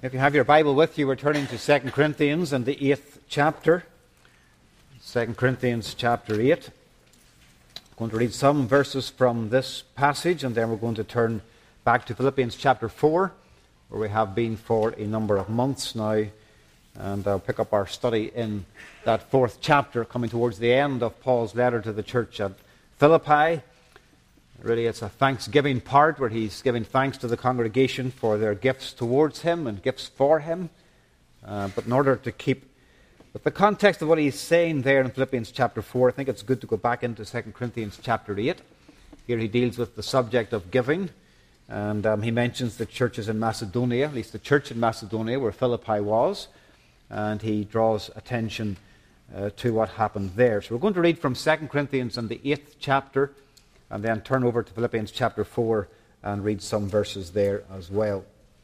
If you have your Bible with you, we're turning to 2 Corinthians and the 8th chapter. 2 Corinthians chapter 8. I'm going to read some verses from this passage, and then we're going to turn back to Philippians chapter 4, where we have been for a number of months now. And I'll pick up our study in that 4th chapter, coming towards the end of Paul's letter to the church at Philippi. Really, it's a thanksgiving part where he's giving thanks to the congregation for their gifts towards him and gifts for him. But in order to keep with the context of what he's saying there in Philippians chapter 4, I think it's good to go back into 2 Corinthians chapter 8. Here he deals with the subject of giving. And he mentions the churches in Macedonia, at least the church in Macedonia where Philippi was. And he draws attention to what happened there. So we're going to read from 2 Corinthians in the 8th chapter, and then turn over to Philippians chapter 4 and read some verses there as well.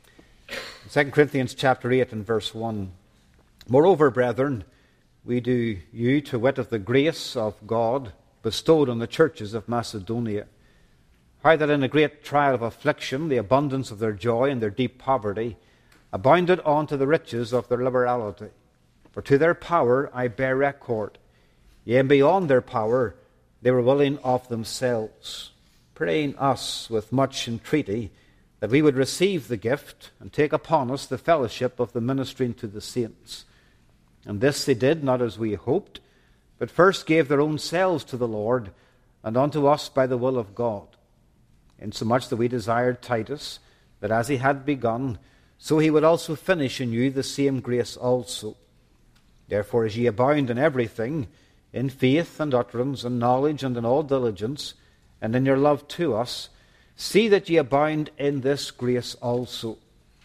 2 Corinthians chapter 8 and verse 1. Moreover, brethren, we do you to wit of the grace of God bestowed on the churches of Macedonia, how that in a great trial of affliction the abundance of their joy and their deep poverty abounded unto the riches of their liberality. For to their power I bear record, yea, and beyond their power they were willing of themselves, praying us with much entreaty that we would receive the gift and take upon us the fellowship of the ministering to the saints. And this they did not as we hoped, but first gave their own selves to the Lord, and unto us by the will of God. Insomuch that we desired Titus, that as he had begun, so he would also finish in you the same grace also. Therefore, as ye abound in everything, in faith and utterance and knowledge and in all diligence, and in your love to us, see that ye abound in this grace also.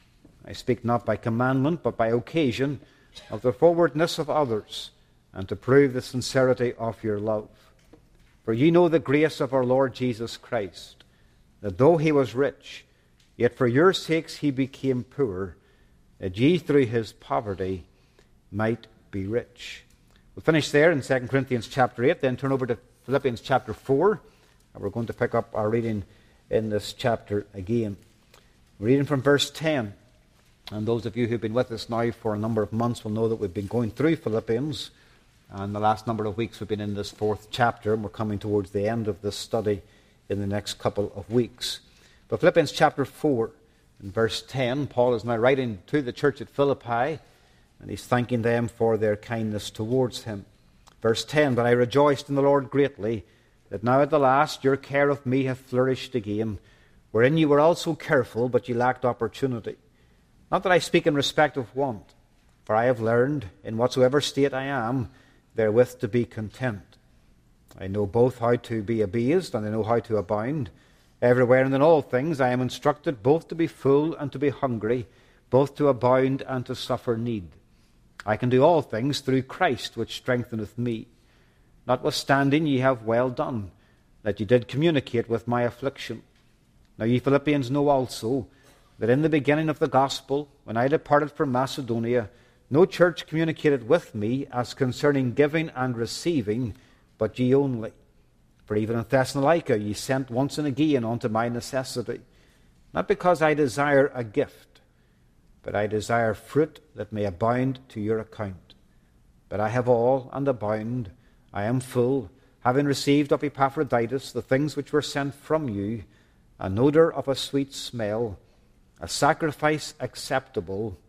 I speak not by commandment, but by occasion of the forwardness of others, and to prove the sincerity of your love. For ye know the grace of our Lord Jesus Christ, that though he was rich, yet for your sakes he became poor, that ye through his poverty might be rich. We'll finish there in 2 Corinthians chapter 8, then turn over to Philippians chapter 4, and we're going to pick up our reading in this chapter again. We're reading from verse 10, and those of you who've been with us now for a number of months will know that we've been going through Philippians, and the last number of weeks we've been in this 4th chapter, and we're coming towards the end of this study in the next couple of weeks. But Philippians chapter 4, in verse 10, Paul is now writing to the church at Philippi, and he's thanking them for their kindness towards him. Verse 10, But I rejoiced in the Lord greatly, that now at the last your care of me hath flourished again, wherein you were also careful, but ye lacked opportunity. Not that I speak in respect of want, for I have learned, in whatsoever state I am, therewith to be content. I know both how to be abased, and I know how to abound. Everywhere and in all things I am instructed both to be full and to be hungry, both to abound and to suffer need. I can do all things through Christ, which strengtheneth me. Notwithstanding ye have well done, that ye did communicate with my affliction. Now ye Philippians know also, that in the beginning of the gospel, when I departed from Macedonia, no church communicated with me as concerning giving and receiving, but ye only. For even in Thessalonica ye sent once and again unto my necessity, not because I desire a gift, but I desire fruit that may abound to your account. But I have all and abound, I am full, having received of Epaphroditus the things which were sent from you, an odour of a sweet smell, a sacrifice acceptable,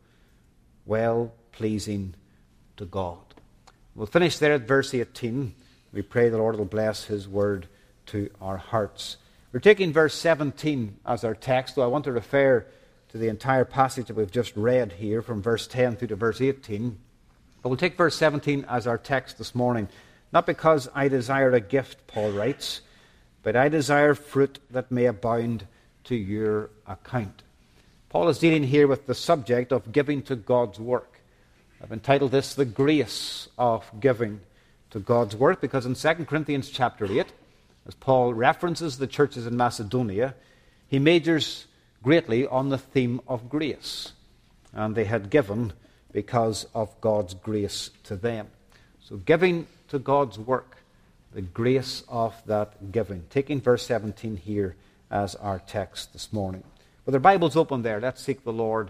well pleasing to God. We'll finish there at verse 18. We pray the Lord will bless his word to our hearts. We're taking verse 17 as our text, though I want to refer to the entire passage that we've just read here from verse 10 through to verse 18. But we'll take verse 17 as our text this morning. Not because I desire a gift, Paul writes, but I desire fruit that may abound to your account. Paul is dealing here with the subject of giving to God's work. I've entitled this The Grace of Giving to God's Work, because in 2 Corinthians chapter 8, as Paul references the churches in Macedonia, he majors greatly on the theme of grace. And they had given because of God's grace to them. So giving to God's work, the grace of that giving. Taking verse 17 here as our text this morning. With our Bibles open there, let's seek the Lord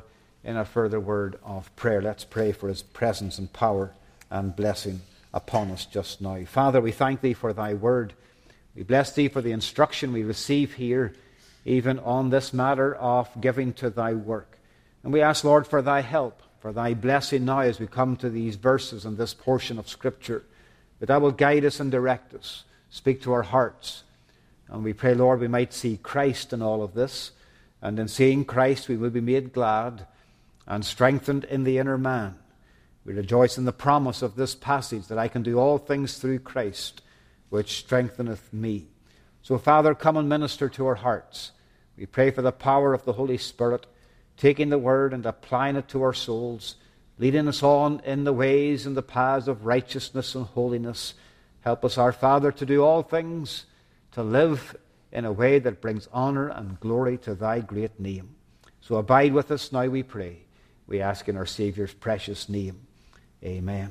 in a further word of prayer. Let's pray for his presence and power and blessing upon us just now. Father, we thank thee for thy word. We bless thee for the instruction we receive here, even on this matter of giving to thy work. And we ask, Lord, for thy help, for thy blessing now as we come to these verses and this portion of Scripture, that thou will guide us and direct us, speak to our hearts. And we pray, Lord, we might see Christ in all of this, and in seeing Christ we will be made glad and strengthened in the inner man. We rejoice in the promise of this passage that I can do all things through Christ, which strengtheneth me. So, Father, come and minister to our hearts. We pray for the power of the Holy Spirit, taking the word and applying it to our souls, leading us on in the ways and the paths of righteousness and holiness. Help us, our Father, to do all things, to live in a way that brings honor and glory to thy great name. So abide with us now, we pray. We ask in our Saviour's precious name. Amen.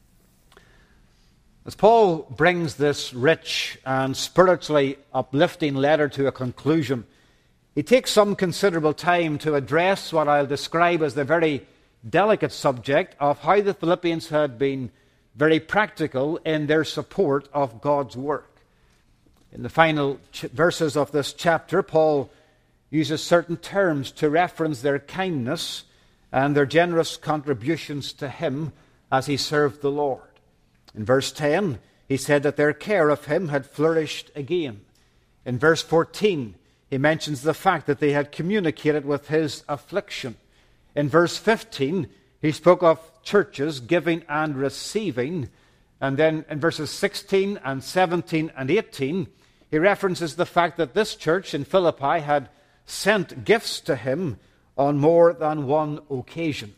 As Paul brings this rich and spiritually uplifting letter to a conclusion, he takes some considerable time to address what I'll describe as the very delicate subject of how the Philippians had been very practical in their support of God's work. In the final verses of this chapter, Paul uses certain terms to reference their kindness and their generous contributions to him as he served the Lord. In verse 10, he said that their care of him had flourished again. In verse 14, he mentions the fact that they had communicated with his affliction. In verse 15, he spoke of churches giving and receiving. And then in verses 16 and 17 and 18, he references the fact that this church in Philippi had sent gifts to him on more than one occasion.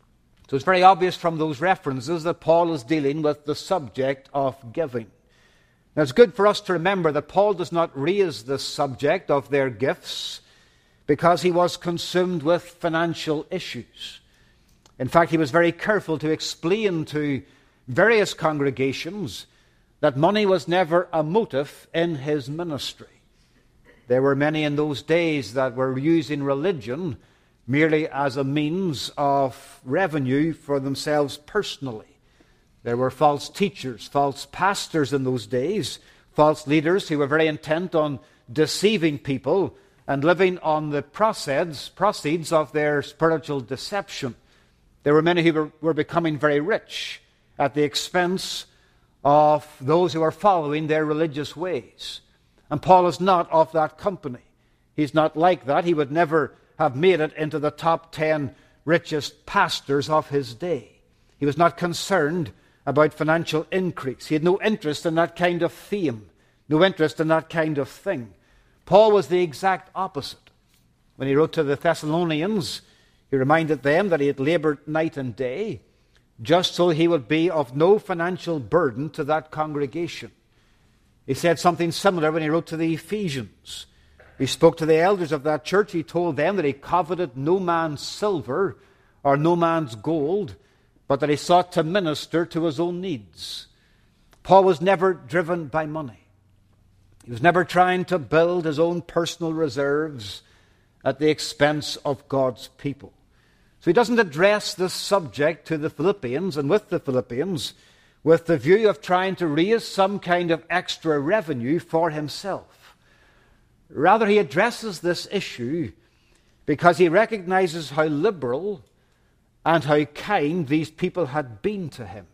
So it's very obvious from those references that Paul is dealing with the subject of giving. Now it's good for us to remember that Paul does not raise this subject of their gifts because he was consumed with financial issues. In fact, he was very careful to explain to various congregations that money was never a motive in his ministry. There were many in those days that were using religion merely as a means of revenue for themselves personally. There were false teachers, false pastors in those days, false leaders who were very intent on deceiving people and living on the proceeds of their spiritual deception. There were many who were becoming very rich at the expense of those who are following their religious ways. And Paul is not of that company. He's not like that. He would never have made it into the top 10 richest pastors of his day. He was not concerned about financial increase. He had no interest in that kind of fame, no interest in that kind of thing. Paul was the exact opposite. When he wrote to the Thessalonians, he reminded them that he had labored night and day just so he would be of no financial burden to that congregation. He said something similar when he wrote to the Ephesians. He spoke to the elders of that church. He told them that he coveted no man's silver or no man's gold, but that he sought to minister to his own needs. Paul was never driven by money. He was never trying to build his own personal reserves at the expense of God's people. So he doesn't address this subject to the Philippians and with the Philippians with the view of trying to raise some kind of extra revenue for himself. Rather, he addresses this issue because he recognizes how liberal and how kind these people had been to him.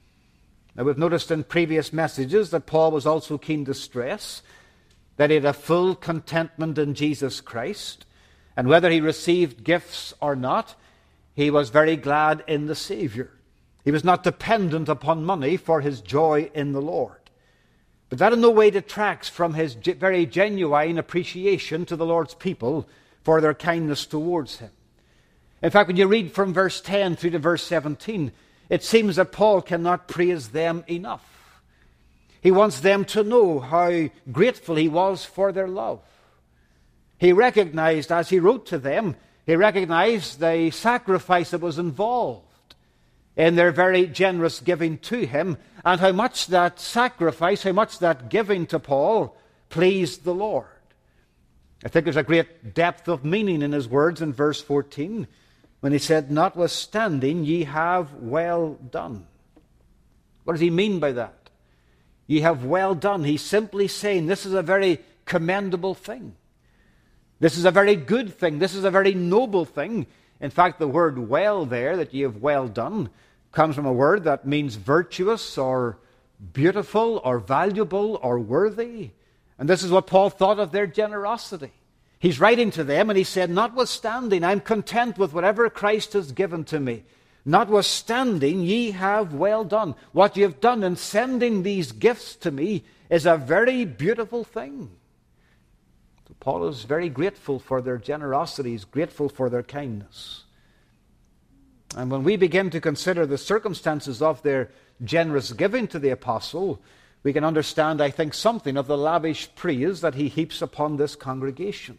Now, we've noticed in previous messages that Paul was also keen to stress that he had a full contentment in Jesus Christ, and whether he received gifts or not, he was very glad in the Savior. He was not dependent upon money for his joy in the Lord. But that in no way detracts from his very genuine appreciation to the Lord's people for their kindness towards him. In fact, when you read from verse 10 through to verse 17, it seems that Paul cannot praise them enough. He wants them to know how grateful he was for their love. He recognized, as he wrote to them, he recognized the sacrifice that was involved in their very generous giving to him, and how much that sacrifice, how much that giving to Paul pleased the Lord. I think there's a great depth of meaning in his words in verse 14. when he said, notwithstanding, ye have well done. What does he mean by that? Ye have well done. He's simply saying this is a very commendable thing. This is a very good thing. This is a very noble thing. In fact, the word well there, that ye have well done, comes from a word that means virtuous or beautiful or valuable or worthy. And this is what Paul thought of their generosity. He's writing to them and he said, notwithstanding, I'm content with whatever Christ has given to me. Notwithstanding, ye have well done. What you have done in sending these gifts to me is a very beautiful thing. So Paul is very grateful for their generosity. He's grateful for their kindness. And when we begin to consider the circumstances of their generous giving to the apostle, we can understand, I think, something of the lavish praise that he heaps upon this congregation.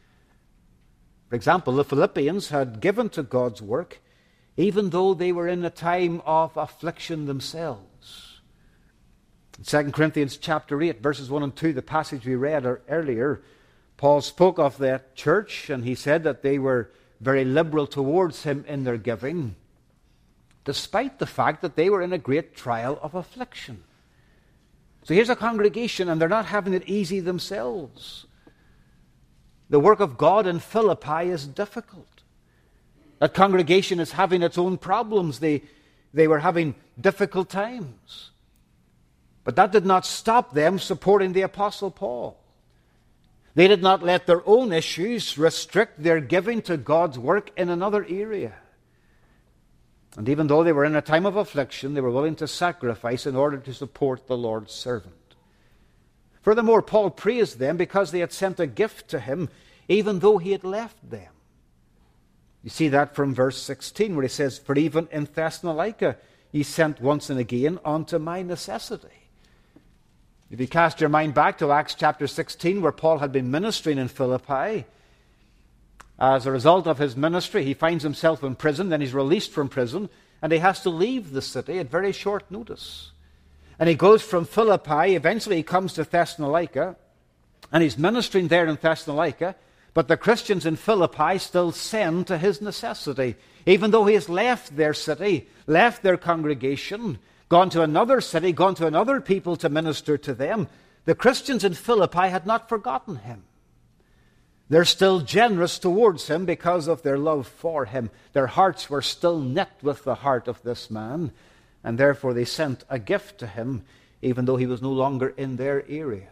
For example, the Philippians had given to God's work even though they were in a time of affliction themselves. In 2 Corinthians chapter 8, verses 1 and 2, the passage we read earlier, Paul spoke of that church, and he said that they were very liberal towards him in their giving, despite the fact that they were in a great trial of affliction. So here's a congregation, and they're not having it easy themselves. The work of God in Philippi is difficult. That congregation is having its own problems. They were having difficult times. But that did not stop them supporting the Apostle Paul. They did not let their own issues restrict their giving to God's work in another area. And even though they were in a time of affliction, they were willing to sacrifice in order to support the Lord's servant. Furthermore, Paul praised them because they had sent a gift to him, even though he had left them. You see that from verse 16, where he says, for even in Thessalonica ye sent once and again unto my necessity. If you cast your mind back to Acts chapter 16, where Paul had been ministering in Philippi, as a result of his ministry, he finds himself in prison, then he's released from prison, and he has to leave the city at very short notice. And he goes from Philippi, eventually he comes to Thessalonica, and he's ministering there in Thessalonica, but the Christians in Philippi still send to his necessity. Even though he has left their city, left their congregation, gone to another city, gone to another people to minister to them, the Christians in Philippi had not forgotten him. They're still generous towards him because of their love for him. Their hearts were still knit with the heart of this man, and therefore they sent a gift to him, even though he was no longer in their area.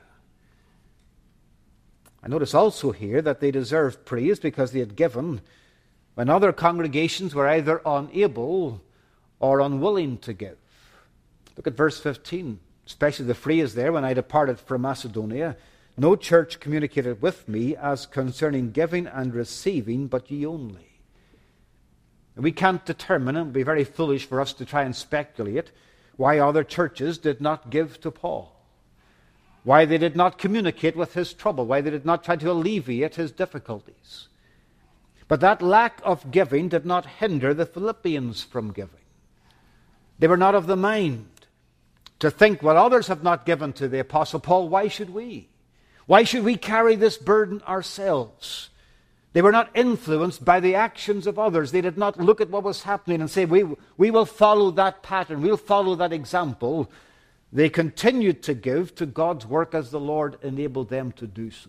I notice also here that they deserved praise because they had given when other congregations were either unable or unwilling to give. Look at verse 15, especially the phrase there, when I departed from Macedonia, no church communicated with me as concerning giving and receiving, but ye only. And we can't determine, and it would be very foolish for us to try and speculate, why other churches did not give to Paul. Why they did not communicate with his trouble, why they did not try to alleviate his difficulties. But that lack of giving did not hinder the Philippians from giving. They were not of the mind to think, well, others have not given to the Apostle Paul, why should we? Why should we carry this burden ourselves? They were not influenced by the actions of others. They did not look at what was happening and say, we will follow that pattern, we'll follow that example. They continued to give to God's work as the Lord enabled them to do so.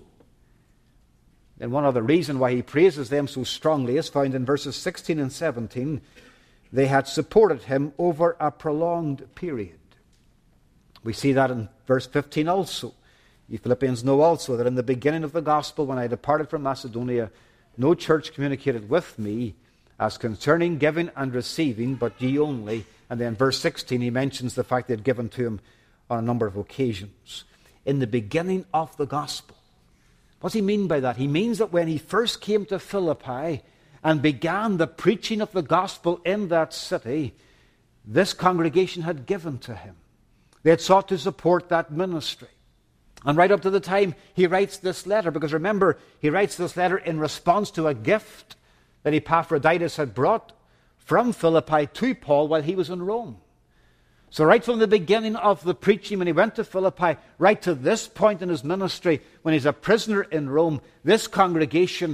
And one other reason why he praises them so strongly is found in verses 16 and 17. They had supported him over a prolonged period. We see that in verse 15 also. You Philippians know also that in the beginning of the gospel, when I departed from Macedonia, no church communicated with me as concerning giving and receiving, but ye only. And then verse 16, he mentions the fact they had given to him on a number of occasions. In the beginning of the gospel. What does he mean by that? He means that when he first came to Philippi and began the preaching of the gospel in that city, this congregation had given to him. They had sought to support that ministry. And right up to the time he writes this letter, because remember, he writes this letter in response to a gift that Epaphroditus had brought from Philippi to Paul while he was in Rome. So right from the beginning of the preaching, when he went to Philippi, right to this point in his ministry, when he's a prisoner in Rome, this congregation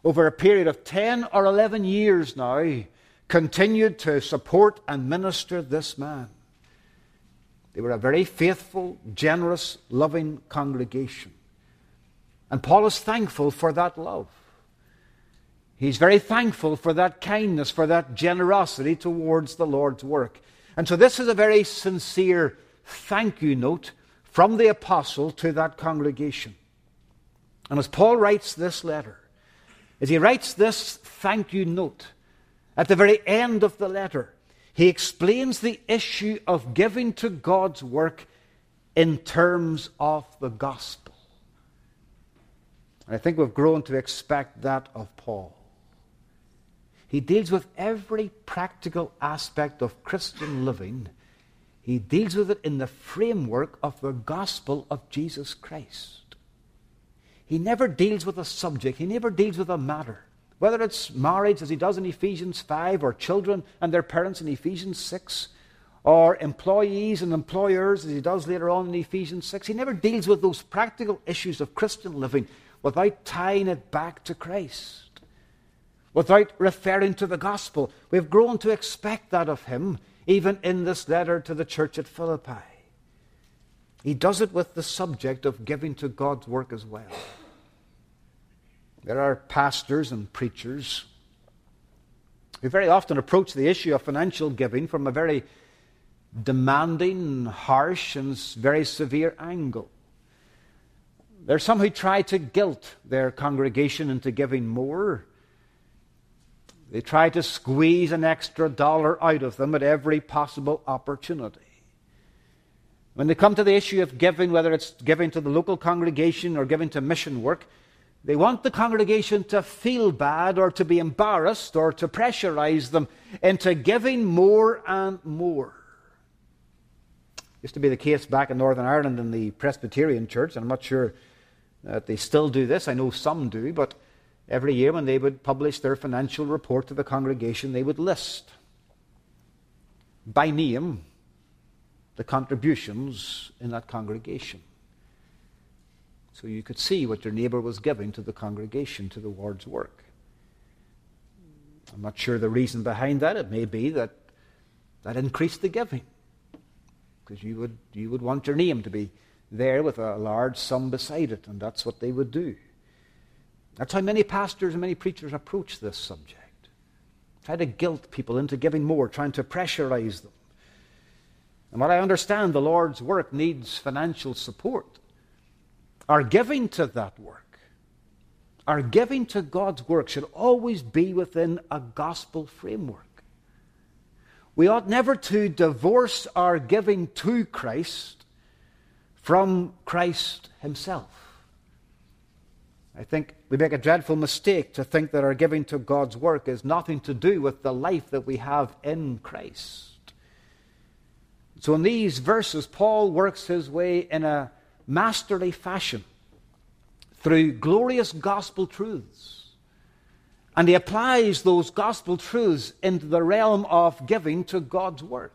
over a period of 10 or 11 years now, continued to support and minister this man. They were a very faithful, generous, loving congregation. And Paul is thankful for that love. He's very thankful for that kindness, for that generosity towards the Lord's work. And so this is a very sincere thank you note from the apostle to that congregation. And as Paul writes this letter, as he writes this thank you note, at the very end of the letter, he explains the issue of giving to God's work in terms of the gospel. And I think we've grown to expect that of Paul. He deals with every practical aspect of Christian living. He deals with it in the framework of the gospel of Jesus Christ. He never deals with a subject. He never deals with a matter. Whether it's marriage, as he does in Ephesians 5, or children and their parents in Ephesians 6, or employees and employers, as he does later on in Ephesians 6. He never deals with those practical issues of Christian living without tying it back to Christ, without referring to the gospel. We've grown to expect that of him, even in this letter to the church at Philippi. He does it with the subject of giving to God's work as well. There are pastors and preachers who very often approach the issue of financial giving from a very demanding, harsh, and very severe angle. There are some who try to guilt their congregation into giving more. They try to squeeze an extra dollar out of them at every possible opportunity. When they come to the issue of giving, whether it's giving to the local congregation or giving to mission work, they want the congregation to feel bad or to be embarrassed or to pressurize them into giving more and more. Used to be the case back in Northern Ireland in the Presbyterian Church, and I'm not sure that they still do this. I know some do, but every year when they would publish their financial report to the congregation, they would list by name the contributions in that congregation. So you could see what your neighbour was giving to the congregation, to the Lord's work. I'm not sure the reason behind that. It may be that increased the giving, because you would want your name to be there with a large sum beside it, and that's what they would do. That's how many pastors and many preachers approach this subject. Try to guilt people into giving more, trying to pressurize them. And what I understand, the Lord's work needs financial support. Our giving to that work, our giving to God's work should always be within a gospel framework. We ought never to divorce our giving to Christ from Christ himself. I think we make a dreadful mistake to think that our giving to God's work is nothing to do with the life that we have in Christ. So in these verses, Paul works his way in a masterly fashion through glorious gospel truths. And he applies those gospel truths into the realm of giving to God's work.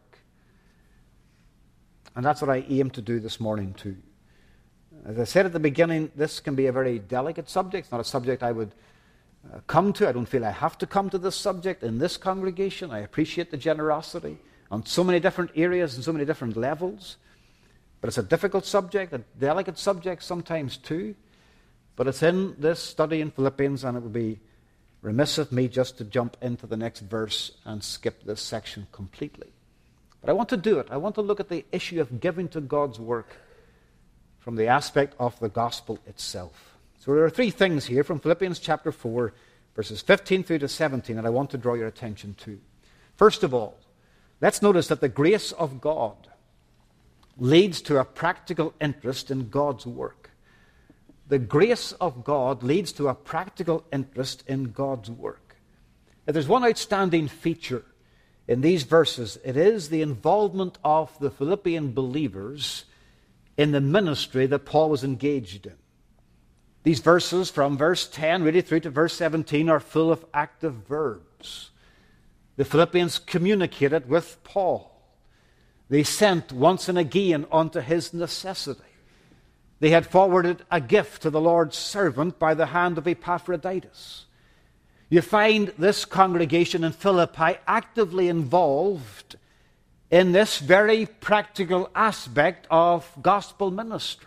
And that's what I aim to do this morning too. As I said at the beginning, this can be a very delicate subject. It's not a subject I would come to. I don't feel I have to come to this subject in this congregation. I appreciate the generosity on so many different areas and so many different levels. But it's a difficult subject, a delicate subject sometimes too. But it's in this study in Philippians, and it would be remiss of me just to jump into the next verse and skip this section completely. But I want to do it. I want to look at the issue of giving to God's work from the aspect of the gospel itself. So there are three things here from Philippians chapter 4, verses 15 through to 17, that I want to draw your attention to. First of all, let's notice that the grace of God leads to a practical interest in God's work. The grace of God leads to a practical interest in God's work. If there's one outstanding feature in these verses, it is the involvement of the Philippian believers in the ministry that Paul was engaged in. These verses from verse 10 really through to verse 17 are full of active verbs. The Philippians communicated with Paul. They sent once and again unto his necessity. They had forwarded a gift to the Lord's servant by the hand of Epaphroditus. You find this congregation in Philippi actively involved in this very practical aspect of gospel ministry.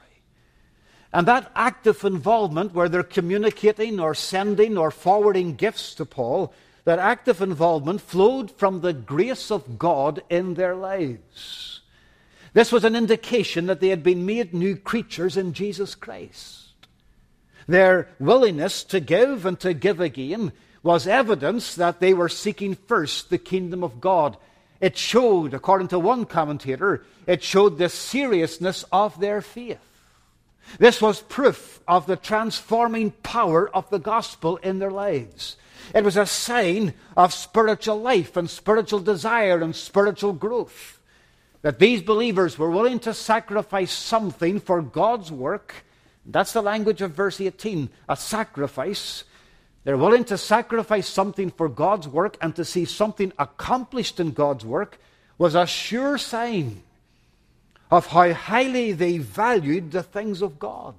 And that active involvement, where they're communicating or sending or forwarding gifts to Paul, that active involvement flowed from the grace of God in their lives. This was an indication that they had been made new creatures in Jesus Christ. Their willingness to give and to give again was evidence that they were seeking first the kingdom of God. It showed, according to one commentator, it showed the seriousness of their faith. This was proof of the transforming power of the gospel in their lives. It was a sign of spiritual life and spiritual desire and spiritual growth, that these believers were willing to sacrifice something for God's work. That's the language of verse 18, a sacrifice. They're willing to sacrifice something for God's work, and to see something accomplished in God's work was a sure sign of how highly they valued the things of God.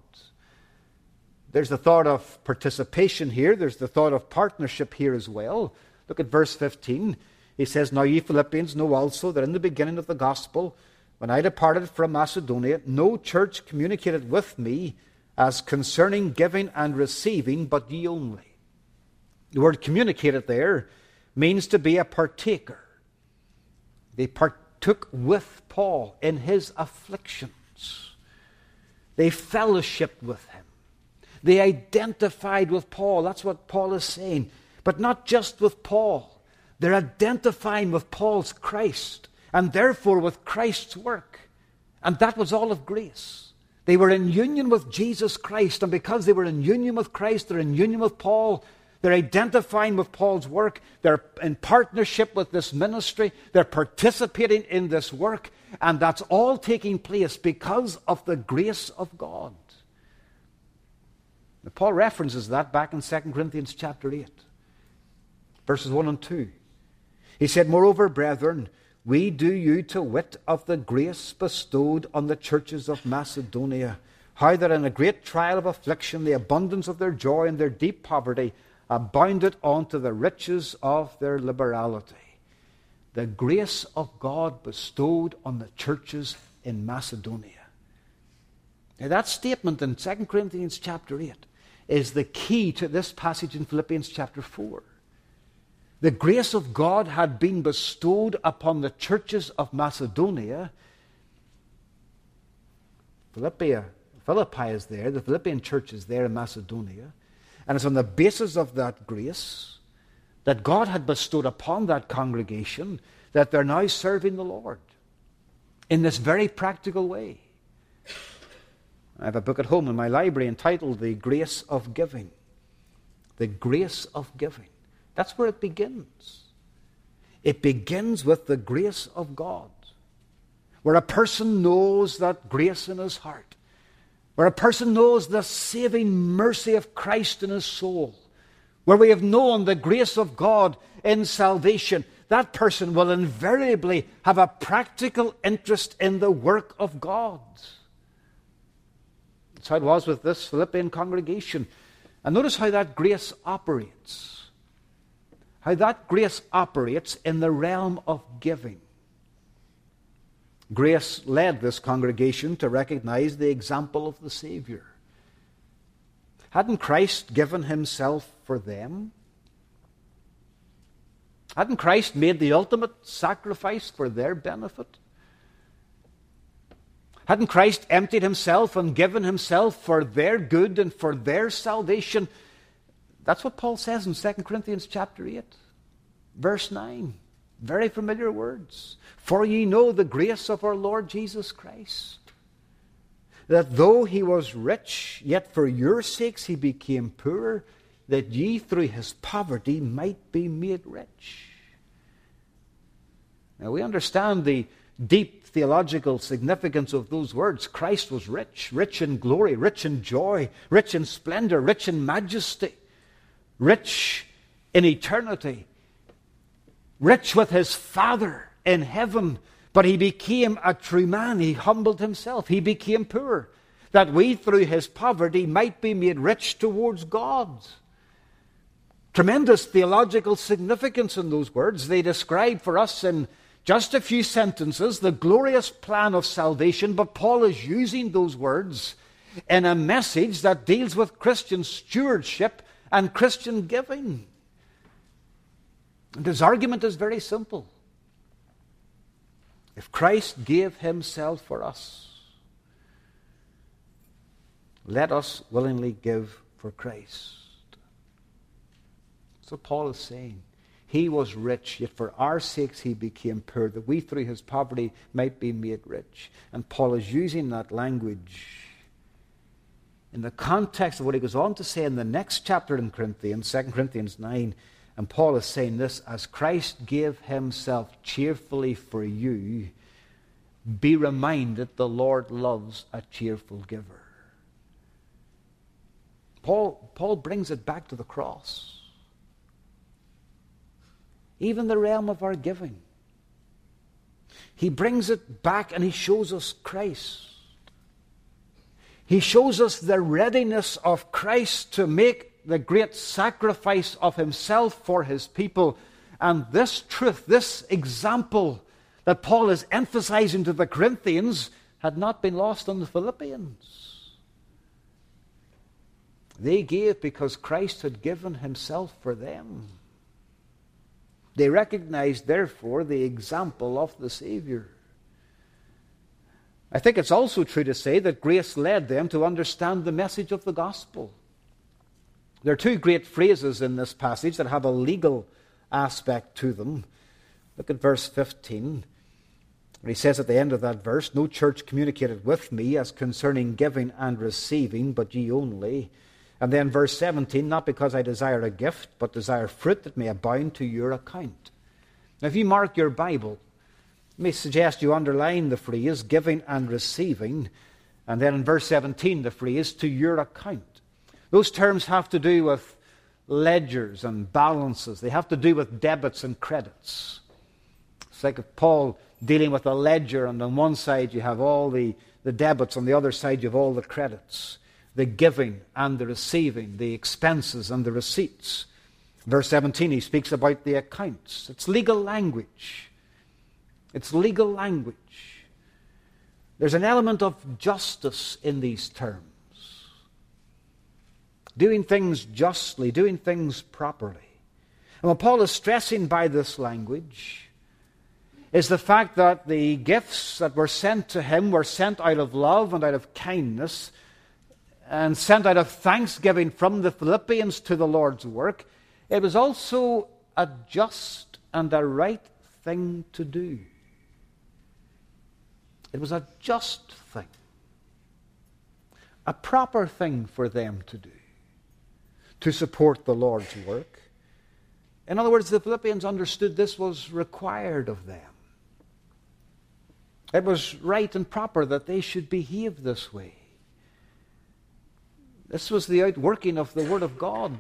There's the thought of participation here. There's the thought of partnership here as well. Look at verse 15. He says, "Now ye Philippians know also that in the beginning of the gospel, when I departed from Macedonia, no church communicated with me as concerning giving and receiving, but ye only." The word communicated there means to be a partaker. They partook with Paul in his afflictions. They fellowshiped with him. They identified with Paul. That's what Paul is saying. But not just with Paul. They're identifying with Paul's Christ, and therefore with Christ's work. And that was all of grace. They were in union with Jesus Christ, and because they were in union with Christ, they're in union with Paul. They're identifying with Paul's work. They're in partnership with this ministry. They're participating in this work. And that's all taking place because of the grace of God. Now, Paul references that back in 2 Corinthians chapter 8, verses 1 and 2. He said, "Moreover, brethren, we do you to wit of the grace bestowed on the churches of Macedonia, how that in a great trial of affliction the abundance of their joy and their deep poverty abounded unto the riches of their liberality." The grace of God bestowed on the churches in Macedonia. Now, that statement in 2 Corinthians chapter 8 is the key to this passage in Philippians chapter 4. The grace of God had been bestowed upon the churches of Macedonia. Philippi is there, the Philippian church is there in Macedonia. And it's on the basis of that grace that God had bestowed upon that congregation that they're now serving the Lord in this very practical way. I have a book at home in my library entitled The Grace of Giving. The Grace of Giving. That's where it begins. It begins with the grace of God, where a person knows that grace in his heart, where a person knows the saving mercy of Christ in his soul, where we have known the grace of God in salvation. That person will invariably have a practical interest in the work of God. That's how it was with this Philippian congregation. And notice how that grace operates. How that grace operates in the realm of giving. Grace led this congregation to recognize the example of the Savior. Hadn't Christ given himself for them? Hadn't Christ made the ultimate sacrifice for their benefit? Hadn't Christ emptied himself and given himself for their good and for their salvation? That's what Paul says in 2 Corinthians chapter 8, verse 9. Very familiar words. "For ye know the grace of our Lord Jesus Christ, that though he was rich, yet for your sakes he became poor, that ye through his poverty might be made rich." Now we understand the deep theological significance of those words. Christ was rich, rich in glory, rich in joy, rich in splendor, rich in majesty, rich in eternity, rich with his Father in heaven. But he became a true man. He humbled himself. He became poor, that we through his poverty might be made rich towards God. Tremendous theological significance in those words. They describe for us in just a few sentences the glorious plan of salvation, but Paul is using those words in a message that deals with Christian stewardship and Christian giving. And his argument is very simple. If Christ gave himself for us, let us willingly give for Christ. So Paul is saying, he was rich, yet for our sakes he became poor, that we through his poverty might be made rich. And Paul is using that language in the context of what he goes on to say in the next chapter in Corinthians, 2 Corinthians 9. And Paul is saying this, as Christ gave himself cheerfully for you, be reminded the Lord loves a cheerful giver. Paul brings it back to the cross. Even the realm of our giving. He brings it back and he shows us Christ. He shows us the readiness of Christ to make the great sacrifice of himself for his people. And this truth, this example that Paul is emphasizing to the Corinthians had not been lost on the Philippians. They gave because Christ had given himself for them. They recognized, therefore, the example of the Savior. I think it's also true to say that grace led them to understand the message of the gospel. There are two great phrases in this passage that have a legal aspect to them. Look at verse 15. When he says at the end of that verse, no church communicated with me as concerning giving and receiving, but ye only. And then verse 17, not because I desire a gift, but desire fruit that may abound to your account. Now if you mark your Bible, let me suggest you underline the phrase giving and receiving, and then in verse 17 the phrase to your account. Those terms have to do with ledgers and balances. They have to do with debits and credits. It's like if Paul dealing with a ledger, and on one side you have all the debits, on the other side you have all the credits. The giving and the receiving, the expenses and the receipts. Verse 17, he speaks about the accounts. It's legal language. It's legal language. There's an element of justice in these terms. Doing things justly, doing things properly. And what Paul is stressing by this language is the fact that the gifts that were sent to him were sent out of love and out of kindness, and sent out of thanksgiving from the Philippians to the Lord's work. It was also a just and a right thing to do. It was a just thing. A proper thing for them to do. To support the Lord's work. In other words, the Philippians understood this was required of them. It was right and proper that they should behave this way. This was the outworking of the Word of God.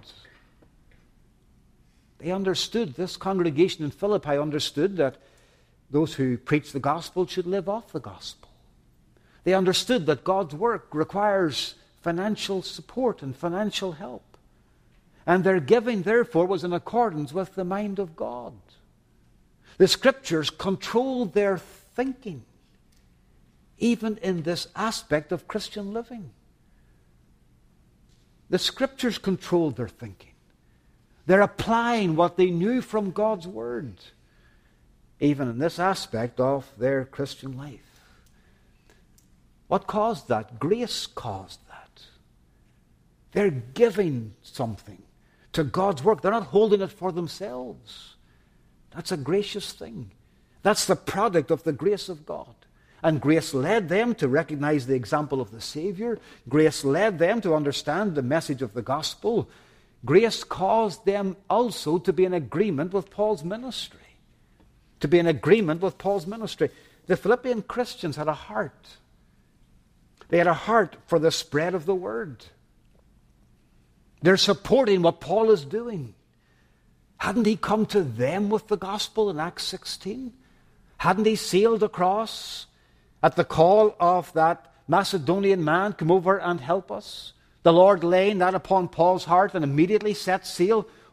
They understood, this congregation in Philippi understood that those who preach the gospel should live off the gospel. They understood that God's work requires financial support and financial help. And their giving, therefore, was in accordance with the mind of God. The Scriptures controlled their thinking, even in this aspect of Christian living. The Scriptures controlled their thinking. They're applying what they knew from God's Word, even in this aspect of their Christian life. What caused that? Grace caused that. They're giving something to God's work. They're not holding it for themselves. That's a gracious thing. That's the product of the grace of God. And grace led them to recognize the example of the Savior. Grace led them to understand the message of the gospel. Grace caused them also to be in agreement with Paul's ministry. To be in agreement with Paul's ministry. The Philippian Christians had a heart. They had a heart for the spread of the word. They're supporting what Paul is doing. Hadn't he come to them with the gospel in Acts 16? Hadn't he sailed across at the call of that Macedonian man, come over and help us? The Lord laying that upon Paul's heart and immediately set sail.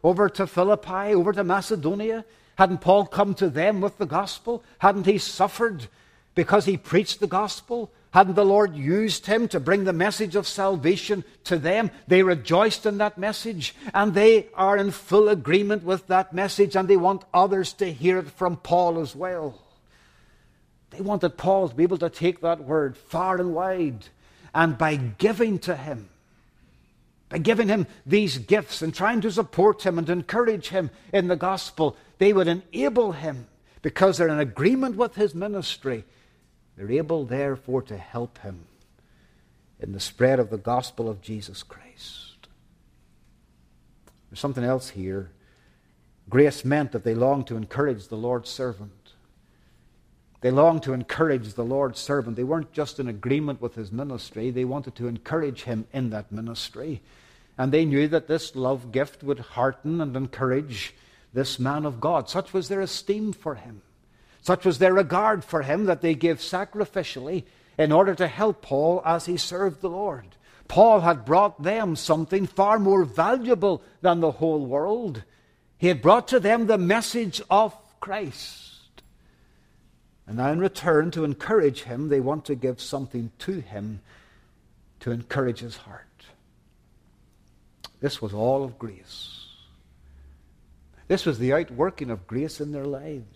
over to Philippi, over to Macedonia? Hadn't Paul come to them with the gospel? Hadn't he suffered because he preached the gospel? Hadn't the Lord used him to bring the message of salvation to them? They rejoiced in that message, and they are in full agreement with that message, and they want others to hear it from Paul as well. They wanted Paul to be able to take that word far and wide, and by giving to him, by giving him these gifts and trying to support him and encourage him in the gospel, they would enable him, because they're in agreement with his ministry, they're able, therefore, to help him in the spread of the gospel of Jesus Christ. There's something else here. Grace meant that they longed to encourage the Lord's servant. They longed to encourage the Lord's servant. They weren't just in agreement with his ministry. They wanted to encourage him in that ministry. And they knew that this love gift would hearten and encourage this man of God. Such was their esteem for him. Such was their regard for him that they gave sacrificially in order to help Paul as he served the Lord. Paul had brought them something far more valuable than the whole world. He had brought to them the message of Christ. And now in return, to encourage him, they want to give something to him to encourage his heart. This was all of grace. This was the outworking of grace in their lives.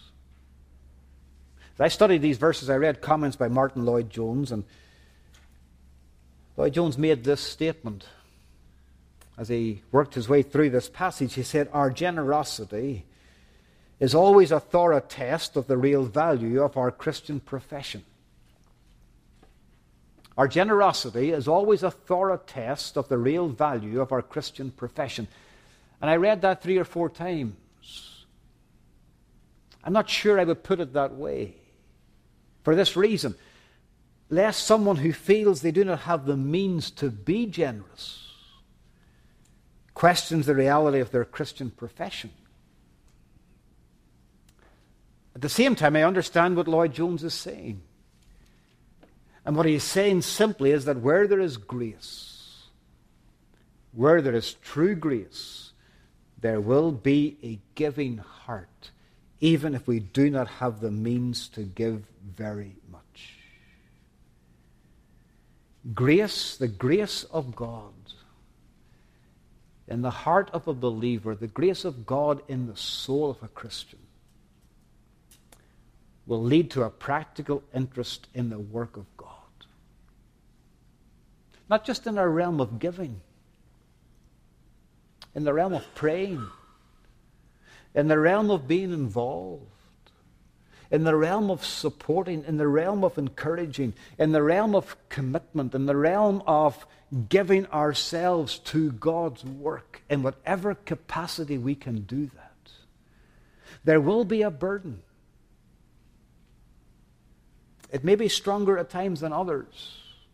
As I studied these verses, I read comments by Martin Lloyd-Jones, and Lloyd-Jones made this statement as he worked his way through this passage. He said, "Our generosity is always a thorough test of the real value of our Christian profession." Our generosity is always a thorough test of the real value of our Christian profession. And I read that 3 or 4 times. I'm not sure I would put it that way. For this reason, lest someone who feels they do not have the means to be generous questions the reality of their Christian profession. At the same time, I understand what Lloyd-Jones is saying. And what he's saying simply is that where there is grace, where there is true grace, there will be a giving heart, even if we do not have the means to give very much. Grace, the grace of God in the heart of a believer, the grace of God in the soul of a Christian, will lead to a practical interest in the work of God. Not just in our realm of giving, in the realm of praying, in the realm of being involved, in the realm of supporting, in the realm of encouraging, in the realm of commitment, in the realm of giving ourselves to God's work in whatever capacity we can do that. There will be a burden. It may be stronger at times than others.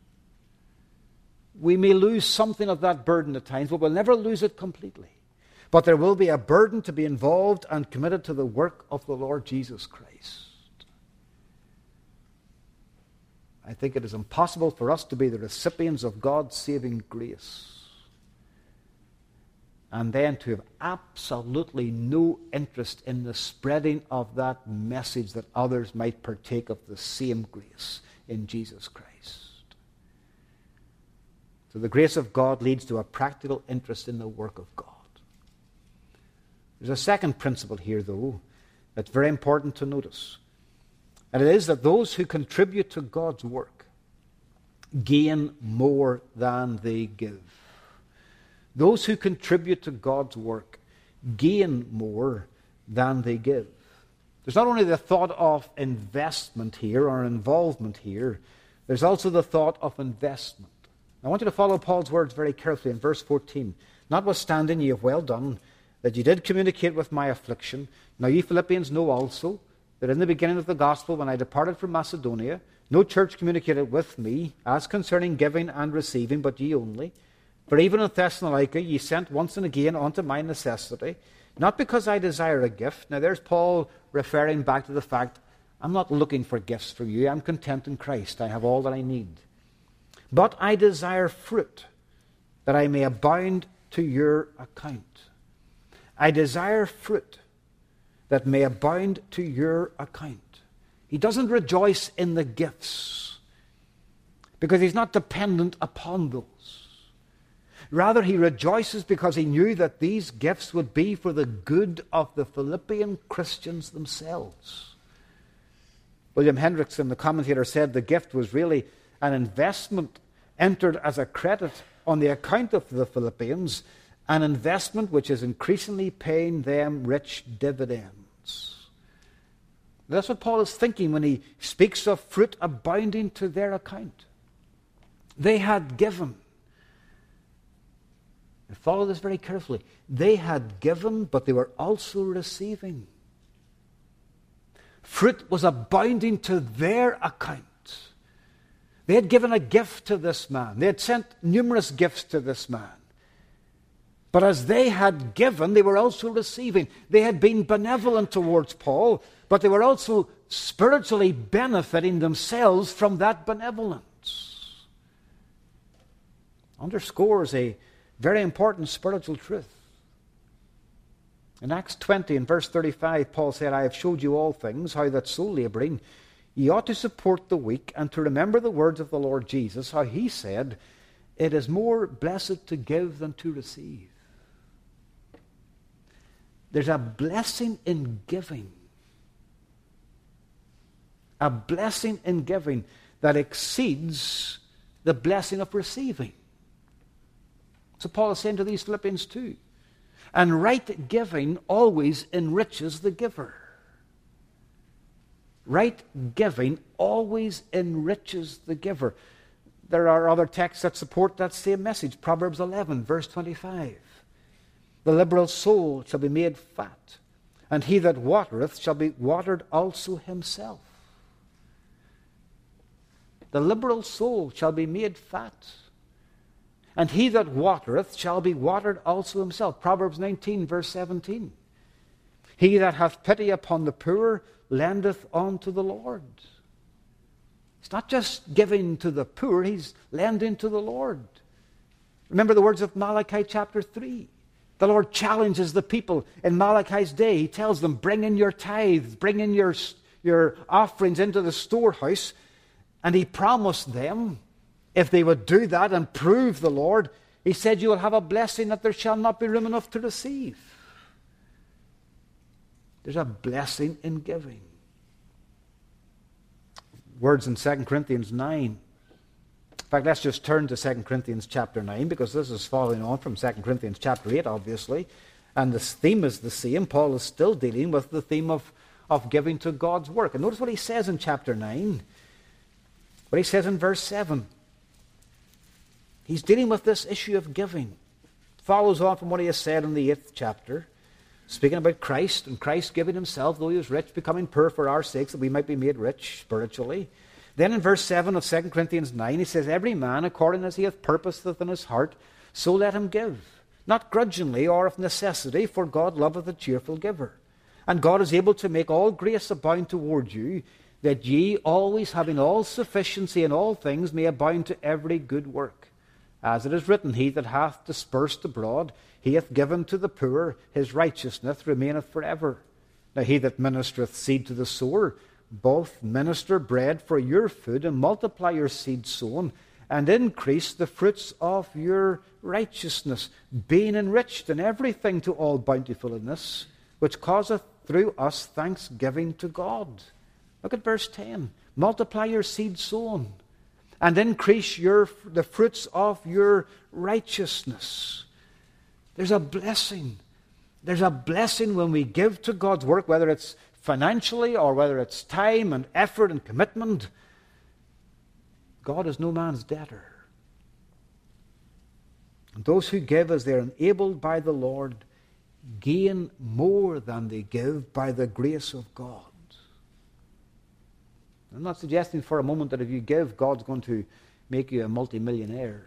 We may lose something of that burden at times, but we'll never lose it completely. But there will be a burden to be involved and committed to the work of the Lord Jesus Christ. I think it is impossible for us to be the recipients of God's saving grace and then to have absolutely no interest in the spreading of that message that others might partake of the same grace in Jesus Christ. So the grace of God leads to a practical interest in the work of God. There's a second principle here, though, that's very important to notice. And it is that those who contribute to God's work gain more than they give. Those who contribute to God's work gain more than they give. There's not only the thought of investment here or involvement here, there's also the thought of investment. I want you to follow Paul's words very carefully in verse 14. "Notwithstanding, ye have well done, that ye did communicate with my affliction. Now ye Philippians know also that in the beginning of the gospel, when I departed from Macedonia, no church communicated with me as concerning giving and receiving, but ye only. For even in Thessalonica ye sent once and again unto my necessity, not because I desire a gift." Now there's Paul referring back to the fact, I'm not looking for gifts from you. I'm content in Christ. I have all that I need. "But I desire fruit, that I may abound to your account." I desire fruit that may abound to your account. He doesn't rejoice in the gifts because he's not dependent upon those. Rather, he rejoices because he knew that these gifts would be for the good of the Philippian Christians themselves. William Hendrickson, the commentator, said the gift was really an investment entered as a credit on the account of the Philippians, an investment which is increasingly paying them rich dividends. That's what Paul is thinking when he speaks of fruit abounding to their account. They had given. And follow this very carefully. They had given, but they were also receiving. Fruit was abounding to their account. They had given a gift to this man. They had sent numerous gifts to this man. But as they had given, they were also receiving. They had been benevolent towards Paul, but they were also spiritually benefiting themselves from that benevolence. Underscores a very important spiritual truth. In Acts 20 and verse 35, Paul said, I have showed you all things, how that so labouring, ye ought to support the weak, and to remember the words of the Lord Jesus, how he said, it is more blessed to give than to receive. There's a blessing in giving. A blessing in giving that exceeds the blessing of receiving. So Paul is saying to these Philippians too. And right giving always enriches the giver. Right giving always enriches the giver. There are other texts that support that same message. Proverbs 11, verse 25. The liberal soul shall be made fat, and he that watereth shall be watered also himself. The liberal soul shall be made fat, and he that watereth shall be watered also himself. Proverbs 19, verse 17. He that hath pity upon the poor lendeth unto the Lord. It's not just giving to the poor, he's lending to the Lord. Remember the words of Malachi chapter 3. The Lord challenges the people in Malachi's day. He tells them, bring in your tithes, bring in your offerings into the storehouse. And he promised them, if they would do that and prove the Lord, he said, you will have a blessing that there shall not be room enough to receive. There's a blessing in giving. Words in 2 Corinthians 9. In fact, let's just turn to 2 Corinthians chapter 9, because this is following on from 2 Corinthians chapter 8, obviously. And the theme is the same. Paul is still dealing with the theme of giving to God's work. And notice what he says in chapter 9. What he says in verse 7. He's dealing with this issue of giving. Follows on from what he has said in the 8th chapter. Speaking about Christ, and Christ giving himself, though he was rich, becoming poor for our sakes, that we might be made rich spiritually. Then in verse 7 of 2 Corinthians 9, he says, every man according as he hath purposed in his heart, so let him give. Not grudgingly or of necessity, for God loveth a cheerful giver. And God is able to make all grace abound toward you, that ye always having all sufficiency in all things may abound to every good work. As it is written, he that hath dispersed abroad, he hath given to the poor, his righteousness remaineth forever. Now he that ministereth seed to the sower, both minister bread for your food, and multiply your seed sown, and increase the fruits of your righteousness, being enriched in everything to all bountifulness, which causeth through us thanksgiving to God. Look at verse 10. Multiply your seed sown, and increase the fruits of your righteousness. There's a blessing. There's a blessing when we give to God's work, whether it's financially or whether it's time and effort and commitment. God is no man's debtor. And those who give as they're enabled by the Lord gain more than they give by the grace of God. I'm not suggesting for a moment that if you give, God's going to make you a multimillionaire.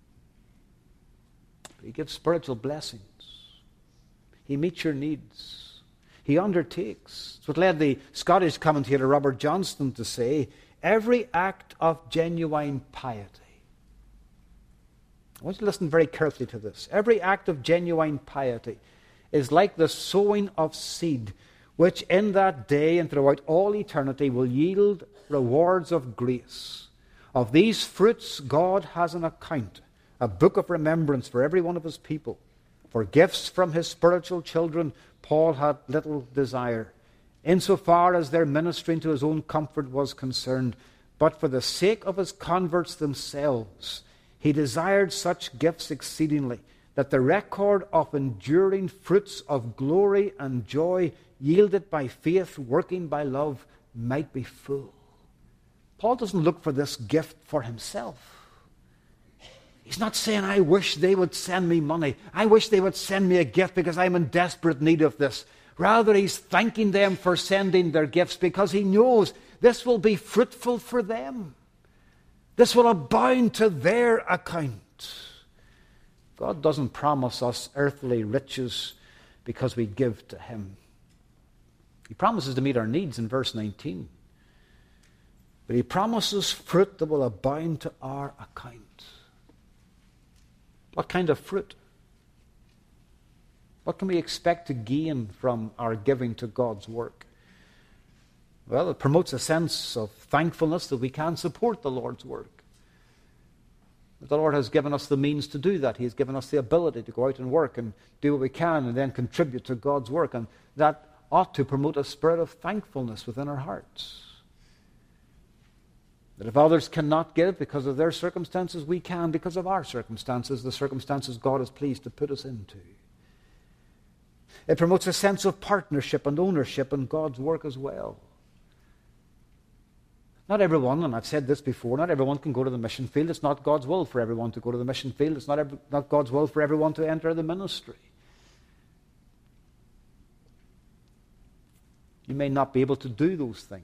He gives spiritual blessings. He meets your needs. He undertakes. It's what led the Scottish commentator Robert Johnston to say, every act of genuine piety. I want you to listen very carefully to this. Every act of genuine piety is like the sowing of seed, which in that day and throughout all eternity will yield rewards of grace. Of these fruits God has an account, a book of remembrance for every one of his people. For gifts from his spiritual children Paul had little desire, insofar as their ministering to his own comfort was concerned. But for the sake of his converts themselves, he desired such gifts exceedingly, that the record of enduring fruits of glory and joy yielded by faith, working by love, might be full. Paul doesn't look for this gift for himself. He's not saying, I wish they would send me money. I wish they would send me a gift because I'm in desperate need of this. Rather, he's thanking them for sending their gifts because he knows this will be fruitful for them. This will abound to their account. God doesn't promise us earthly riches because we give to him. He promises to meet our needs in verse 19. But he promises fruit that will abound to our account. What kind of fruit? What can we expect to gain from our giving to God's work? Well, it promotes a sense of thankfulness that we can support the Lord's work. That the Lord has given us the means to do that. He has given us the ability to go out and work and do what we can and then contribute to God's work. And that ought to promote a spirit of thankfulness within our hearts. That if others cannot give because of their circumstances, we can because of our circumstances, the circumstances God is pleased to put us into. It promotes a sense of partnership and ownership in God's work as well. Not everyone, and I've said this before, not everyone can go to the mission field. It's not God's will for everyone to go to the mission field. It's not God's will for everyone to enter the ministry. You may not be able to do those things,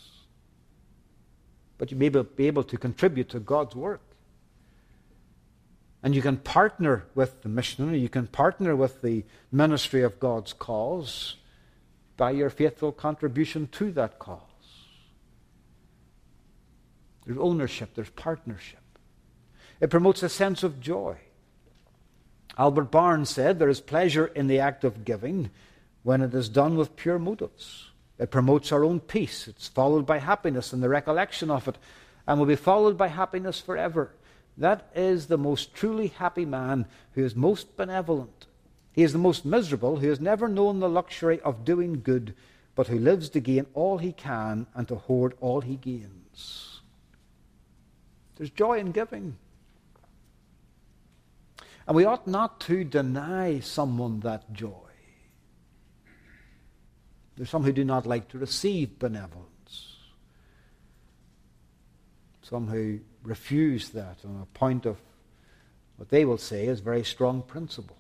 but you may be able to contribute to God's work. And you can partner with the missionary, you can partner with the ministry of God's cause by your faithful contribution to that cause. There's ownership, there's partnership. It promotes a sense of joy. Albert Barnes said there is pleasure in the act of giving when it is done with pure motives. It promotes our own peace. It's followed by happiness in the recollection of it, and will be followed by happiness forever. That is the most truly happy man who is most benevolent. He is the most miserable who has never known the luxury of doing good, but who lives to gain all he can and to hoard all he gains. There's joy in giving. And we ought not to deny someone that joy. There's some who do not like to receive benevolence. Some who refuse that on a point of what they will say is very strong principle.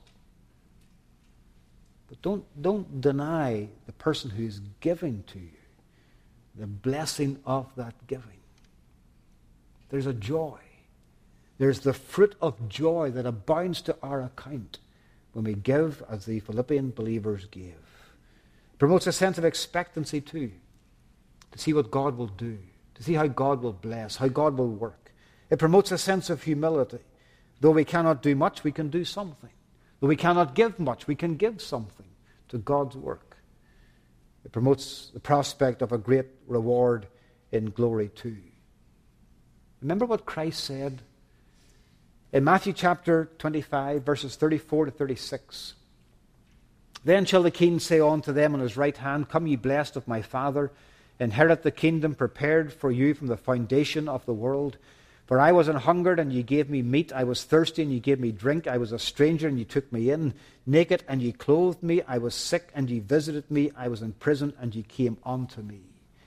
But don't deny the person who is giving to you the blessing of that giving. There's a joy. There's the fruit of joy that abounds to our account when we give as the Philippian believers gave. Promotes a sense of expectancy too, to see what God will do, to see how God will bless, how God will work. It promotes a sense of humility. Though we cannot do much, we can do something. Though we cannot give much, we can give something to God's work. It promotes the prospect of a great reward in glory too. Remember what Christ said in Matthew chapter 25, verses 34 to 36. Then shall the king say unto them on his right hand, Come ye blessed of my Father, inherit the kingdom prepared for you from the foundation of the world. For I was an hungered, and ye gave me meat. I was thirsty, and ye gave me drink. I was a stranger, and ye took me in. Naked, and ye clothed me. I was sick, and ye visited me. I was in prison, and ye came unto me.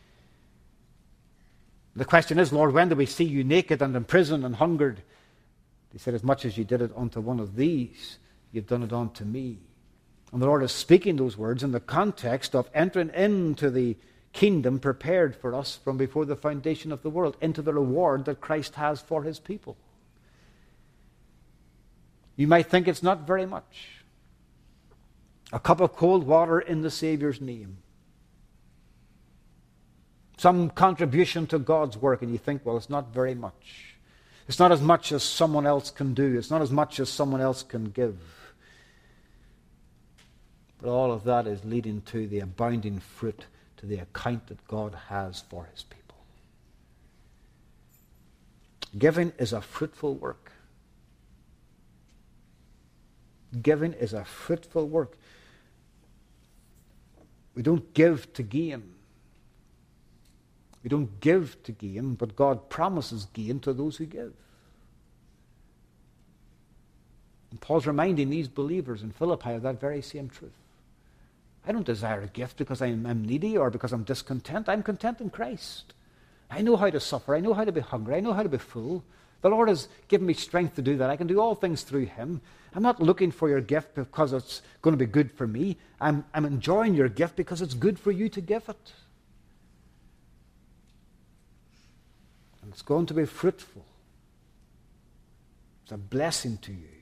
The question is, Lord, when do we see you naked and in prison and hungered? He said, as much as you did it unto one of these, you've done it unto me. And the Lord is speaking those words in the context of entering into the kingdom prepared for us from before the foundation of the world, into the reward that Christ has for his people. You might think it's not very much. A cup of cold water in the Savior's name. Some contribution to God's work, and you think, well, it's not very much. It's not as much as someone else can do. It's not as much as someone else can give. But all of that is leading to the abounding fruit, to the account that God has for his people. Giving is a fruitful work. Giving is a fruitful work. We don't give to gain. We don't give to gain, but God promises gain to those who give. And Paul's reminding these believers in Philippi of that very same truth. I don't desire a gift because I'm needy or because I'm discontent. I'm content in Christ. I know how to suffer. I know how to be hungry. I know how to be full. The Lord has given me strength to do that. I can do all things through him. I'm not looking for your gift because it's going to be good for me. I'm enjoying your gift because it's good for you to give it. And it's going to be fruitful. It's a blessing to you.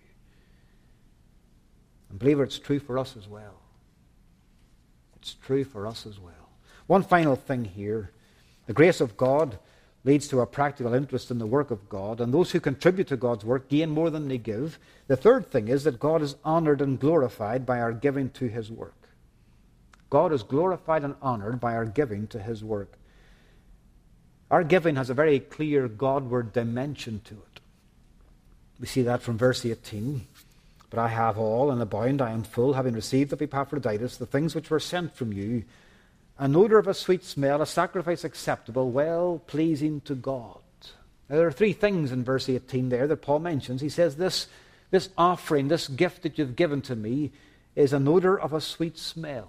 And believer, it's true for us as well. It's true for us as well. One final thing here. The grace of God leads to a practical interest in the work of God, and those who contribute to God's work gain more than they give. The third thing is that God is honored and glorified by our giving to his work. God is glorified and honored by our giving to his work. Our giving has a very clear Godward dimension to it. We see that from verse 18. But I have all and abound, I am full, having received of Epaphroditus the things which were sent from you, an odor of a sweet smell, a sacrifice acceptable, well pleasing to God. Now, there are three things in verse 18 there that Paul mentions. He says this offering, this gift that you've given to me, is an odor of a sweet smell.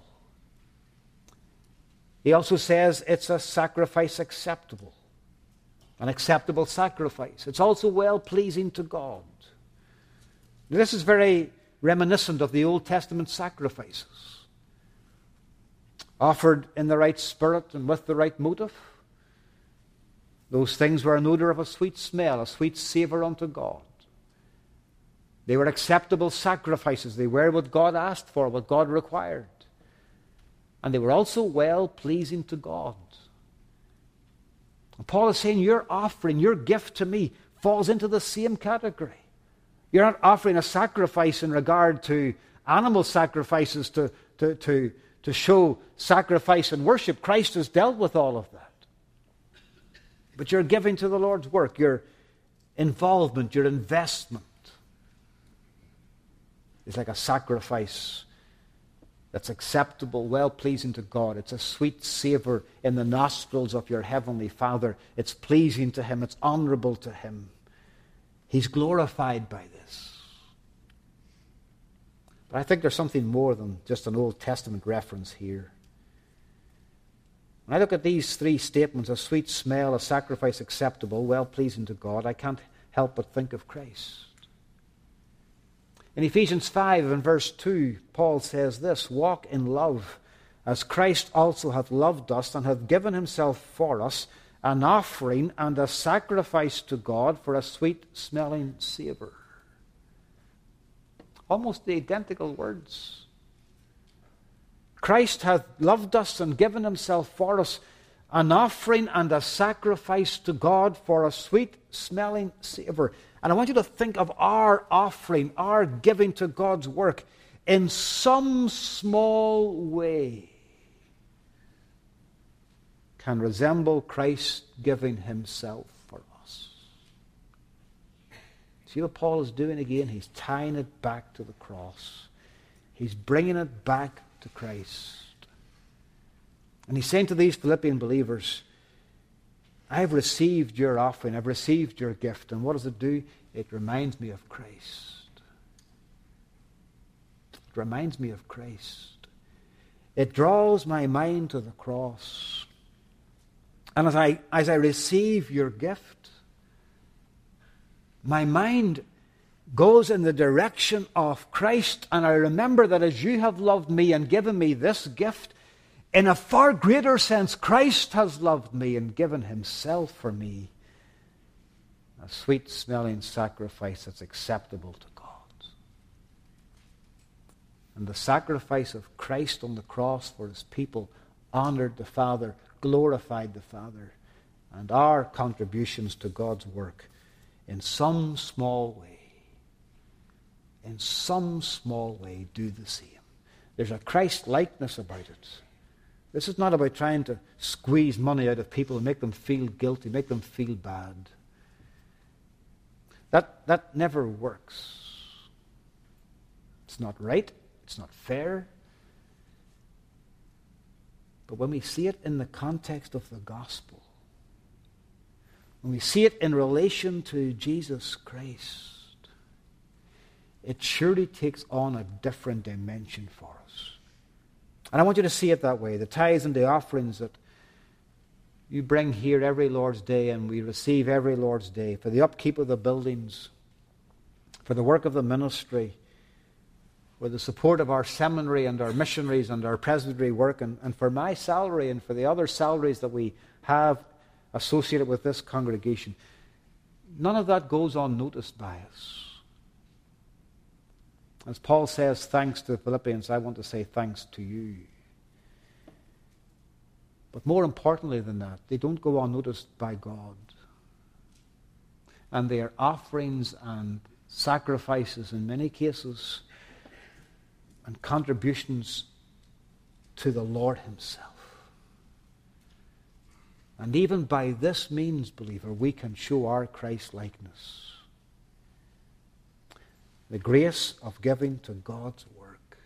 He also says it's a sacrifice acceptable, an acceptable sacrifice. It's also well pleasing to God. This is very reminiscent of the Old Testament sacrifices. Offered in the right spirit and with the right motive. Those things were an odor of a sweet smell, a sweet savor unto God. They were acceptable sacrifices. They were what God asked for, what God required. And they were also well pleasing to God. And Paul is saying your offering, your gift to me, falls into the same category. You're not offering a sacrifice in regard to animal sacrifices to show sacrifice and worship. Christ has dealt with all of that. But you're giving to the Lord's work, your involvement, your investment is like a sacrifice that's acceptable, well-pleasing to God. It's a sweet savor in the nostrils of your heavenly Father. It's pleasing to him. It's honorable to him. He's glorified by this. But I think there's something more than just an Old Testament reference here. When I look at these three statements, a sweet smell, a sacrifice acceptable, well-pleasing to God, I can't help but think of Christ. In Ephesians 5 and verse 2, Paul says this, walk in love, as Christ also hath loved us and hath given himself for us, an offering and a sacrifice to God for a sweet-smelling savor. Almost the identical words. Christ hath loved us and given himself for us, an offering and a sacrifice to God for a sweet-smelling savor. And I want you to think of our offering, our giving to God's work in some small way can resemble Christ giving himself for us. See what Paul is doing again? He's tying it back to the cross. He's bringing it back to Christ. And he's saying to these Philippian believers, I've received your offering, I've received your gift. And what does it do? It reminds me of Christ. It reminds me of Christ. It draws my mind to the cross. And as I receive your gift, my mind goes in the direction of Christ, and I remember that as you have loved me and given me this gift, in a far greater sense, Christ has loved me and given himself for me, a sweet-smelling sacrifice that's acceptable to God. And the sacrifice of Christ on the cross for his people honored the Father, glorified the Father, and our contributions to God's work in some small way do the same. There's a Christ-likeness about it. This is not about trying to squeeze money out of people and make them feel guilty, make them feel bad. That never works. It's not right. It's not fair. But when we see it in the context of the gospel, when we see it in relation to Jesus Christ, it surely takes on a different dimension for us. And I want you to see it that way. The tithes and the offerings that you bring here every Lord's Day and we receive every Lord's Day for the upkeep of the buildings, for the work of the ministry, for the support of our seminary and our missionaries and our presbytery work, and for my salary and for the other salaries that we have associated with this congregation. None of that goes unnoticed by us. As Paul says thanks to the Philippians, I want to say thanks to you. But more importantly than that, they don't go unnoticed by God. And they are offerings and sacrifices in many cases and contributions to the Lord himself. And even by this means, believer, we can show our Christ-likeness. The grace of giving to God's work.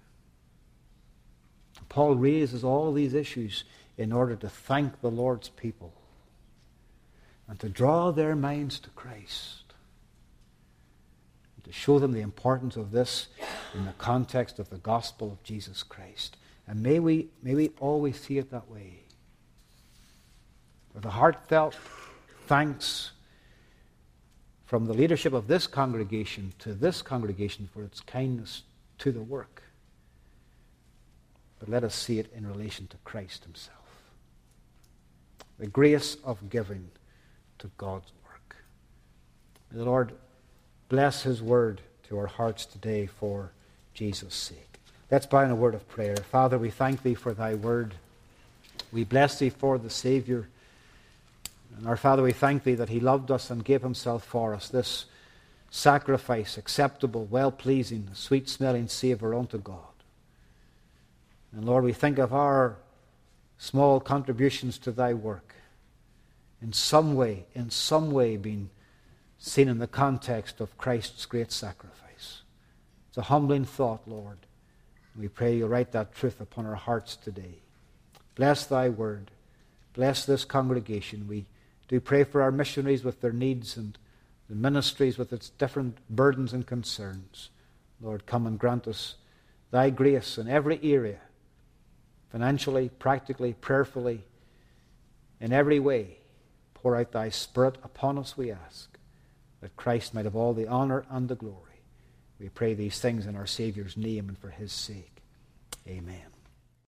Paul raises all these issues in order to thank the Lord's people and to draw their minds to Christ and to show them the importance of this in the context of the gospel of Jesus Christ. And may we always see it that way. With a heartfelt thanks from the leadership of this congregation to this congregation for its kindness to the work. But let us see it in relation to Christ himself. The grace of giving to God's work. May the Lord bless his word to our hearts today for Jesus' sake. Let's bow in a word of prayer. Father, we thank thee for thy word. We bless thee for the Savior. And our Father, we thank thee that he loved us and gave himself for us, this sacrifice, acceptable, well-pleasing, sweet-smelling savour unto God. And Lord, we think of our small contributions to thy work in some way being seen in the context of Christ's great sacrifice. It's a humbling thought, Lord. We pray you'll write that truth upon our hearts today. Bless thy word. Bless this congregation. We do pray for our missionaries with their needs and the ministries with its different burdens and concerns. Lord, come and grant us thy grace in every area, financially, practically, prayerfully, in every way. Pour out thy Spirit upon us, we ask, that Christ might have all the honor and the glory. We pray these things in our Saviour's name and for his sake. Amen.